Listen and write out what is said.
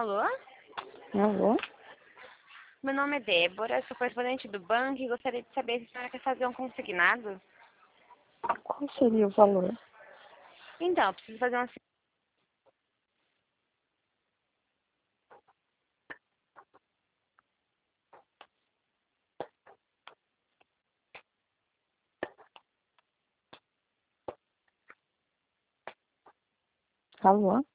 Alô? Alô? Meu nome é Débora, sou correspondente do banco e gostaria de saber se a senhora quer fazer um consignado. Qual seria o valor? Então, eu preciso fazer uma... Alô?